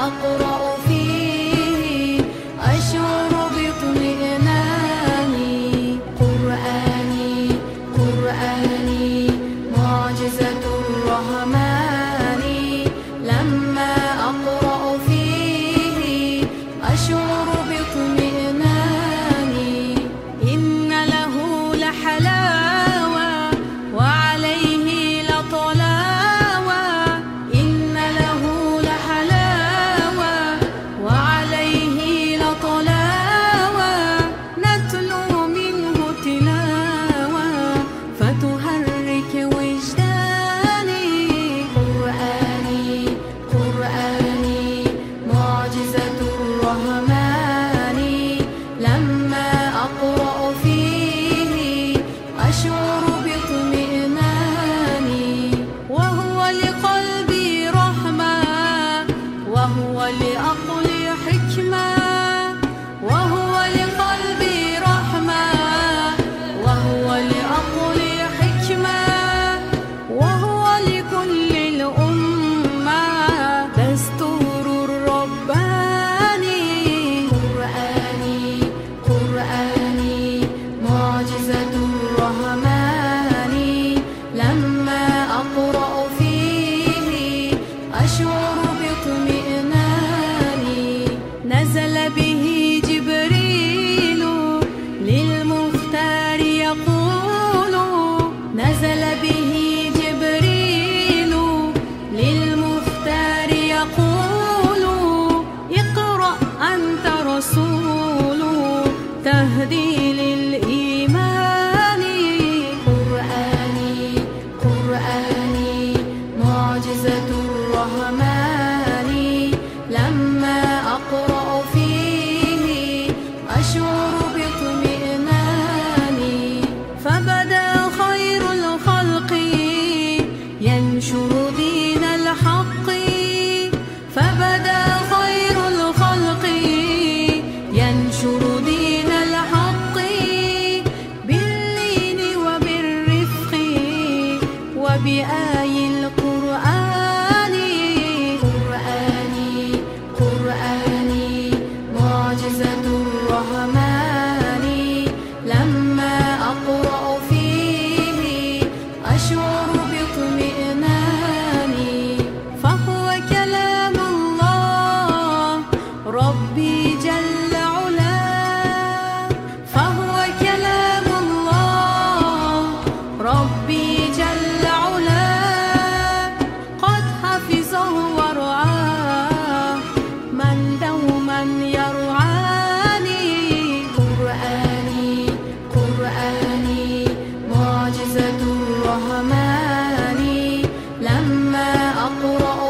أقرأ فيه أشعر باطمئناني. قرآني قرآني معجزة الرحمن، لما أقرأ فيه أشعر باطمئناني. إن له لحلاوة وعليه لطلاوة، إن له لحلاوة وعليه لطلاوة، نتلو منه تلاوة فتحرك وجداني. قرآني قرآني معجزة الرحمن، لما أقرأ فيه أشعر باطمئناني. وهو لقلبي رحمة، وهو لعقلي حكمة، وهو لقلبي رحمة، وهو لعقلي حكمة، وهو لكل الأمة دستور الرباني. قرآني قرآني معجزة الرحمن، لما أقرأ فيه أشعر باطمئناني. نزل به جبريل للمختار يقول، نزل به جبريل للمختار يقول، اقرأ أنت رسول تهدي للإيمان. قرآني قرآني معجزة الرحمن، لما أقرأ فيه أشعر باطمئناني. فبدا خير الخلق ينشر دين الحق، فبدا خير الخلق ينشر دين الحق، باللين وبالرفق وبآي القرآن. قرآني قرآني معجزة الرحمن، لما أقرأ فيه أشعر باطمئناني. فهو كلام الله ربي جل علاه، فهو كلام الله ربي جل علاه، قد حفظه ورعاه من دوما يرعاني. قرآني قرآني معجزة الرحمن، لما أقرأ